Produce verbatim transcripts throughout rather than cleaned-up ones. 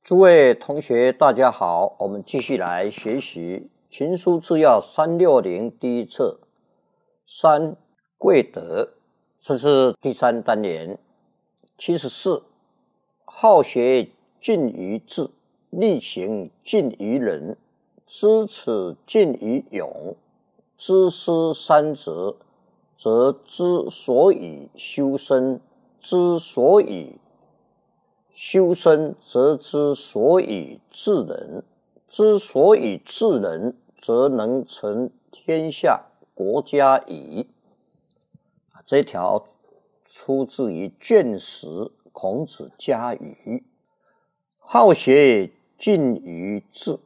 诸位同学大家好，我们继续来学习群书治要三六零第一册三贵德，这是第三单元七十四。好学近于智，力行近于仁，知耻近于勇，知思三则，则之所以修身，之所以修身，则之所以治人，之所以治人，则能成天下国家矣。这条出自于卷十孔子家语。好学近于智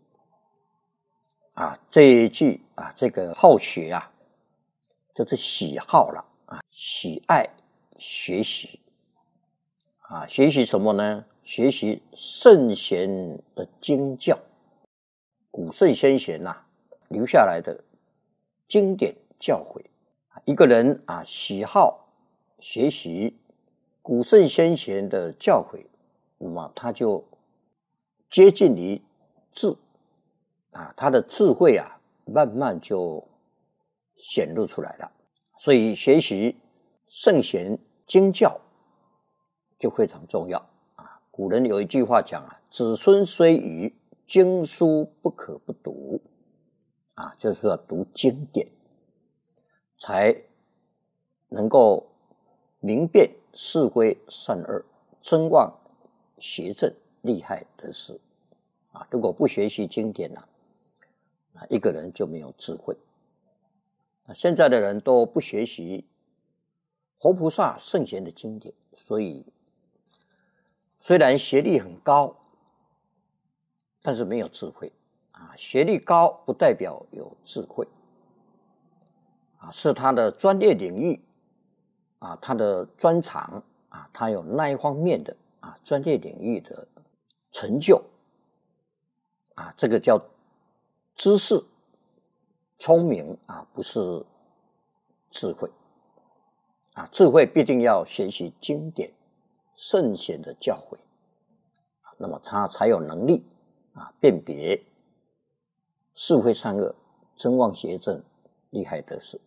啊，这一句啊，这个好学啊，就是喜好了啊，喜爱学习啊，学习什么呢？学习圣贤的经教，古圣先贤呐、啊、留下来的经典教诲。一个人啊，喜好学习古圣先贤的教诲，那么他就接近于智啊，他的智慧啊，慢慢就显露出来了。所以学习圣贤经教就非常重要啊。古人有一句话讲啊，子孙虽愚，经书不可不读啊，就是要读经典，才能够明辨是非善恶，真妄邪正，利害得失啊。如果不学习经典呢、啊，一个人就没有智慧。那现在的人都不学习活菩萨圣贤的经典，所以虽然学历很高，但是没有智慧啊。学历高不代表有智慧啊，是他的专业领域啊，他的专长啊，他有那一方面的啊专业领域的成就啊，这个叫知识。聪明啊，不是智慧啊，智慧必定要学习经典圣贤的教诲，那么他才有能力啊辨别是非善恶，真妄邪正，利害得失。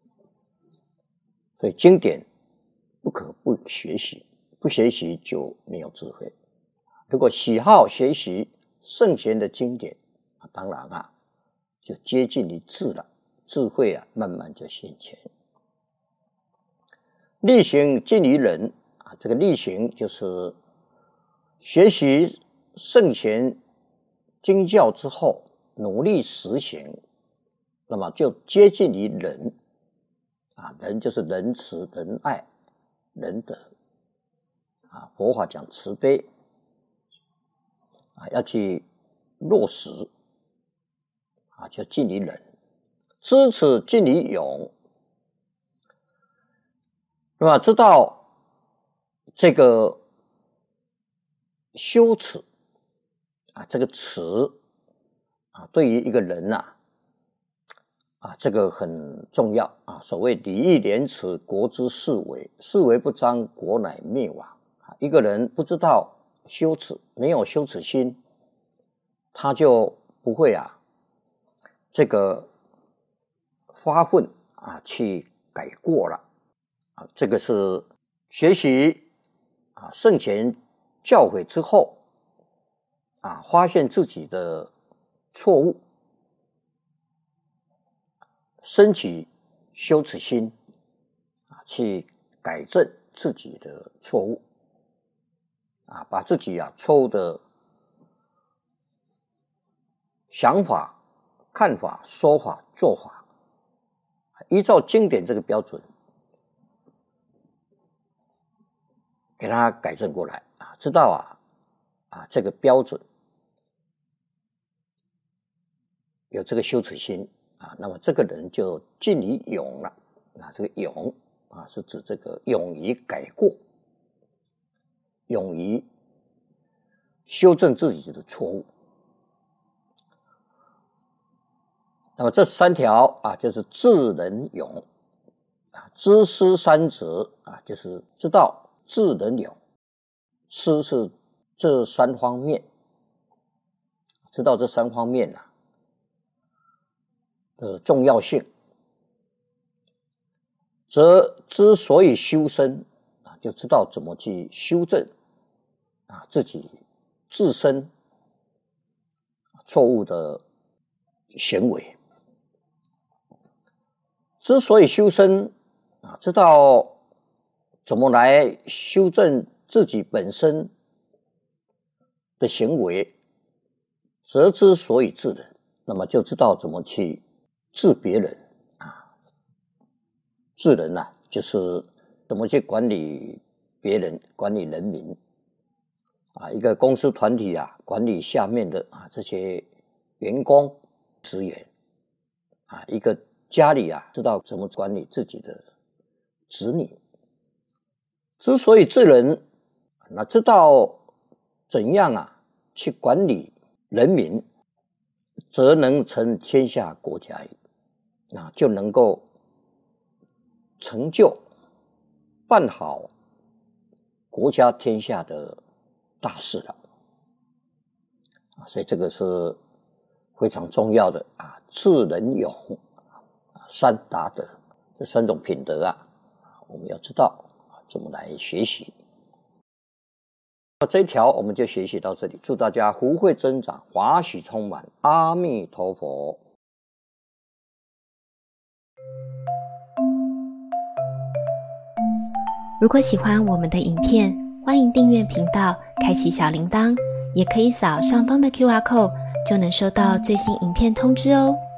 所以经典不可不学习，不学习就没有智慧。如果喜好学习圣贤的经典，当然啊就接近于智了，智慧啊慢慢就现前。力行近于仁啊，这个力行就是学习圣贤经教之后，努力实行，那么就接近于仁啊，仁就是仁慈、仁爱、仁德啊，佛法讲慈悲啊，要去落实啊，就近于仁，知耻近于勇。那么知道这个羞耻啊，这个耻啊，对于一个人呐 啊, 啊，这个很重要啊。所谓礼义廉耻，国之四维，四维不张，国乃灭亡啊。一个人不知道羞耻，没有羞耻心，他就不会啊这个发愤啊去改过了啊。这个是学习啊圣贤教诲之后啊，发现自己的错误，升起羞耻心啊，去改正自己的错误啊，把自己啊错误的想法、看法、说法、做法，依照经典这个标准，给他改正过来啊，知道啊啊这个标准有这个羞耻心啊，那么这个人就近于勇了啊。这个勇啊，是指这个勇于改过，勇于修正自己的错误。那么这三条啊，就是智仁勇啊，知思三则啊，就是知道智仁勇。思是这三方面，知道这三方面啊的重要性，则之所以修身啊，就知道怎么去修正啊自己自身错误的行为。之所以修身啊，知道怎么来修正自己本身的行为，则之所以治人，那么就知道怎么去治别人啊。治人啊，就是怎么去管理别人，管理人民啊。一个公司团体啊，管理下面的啊这些员工职员啊，一个家里啊，知道怎么管理自己的子女。之所以治人，那知道怎样啊去管理人民，则能成天下国家矣，啊，就能够成就办好国家天下的大事了。啊，所以这个是非常重要的啊，智仁勇三达德这三种品德啊，我们要知道怎么来学习。这一条我们就学习到这里，祝大家福慧增长，华喜充满，阿弥陀佛。 如果喜欢我们的影片，欢迎订阅频道，开启小铃铛，也可以扫上方的 Q R code， 就能收到最新影片通知哦。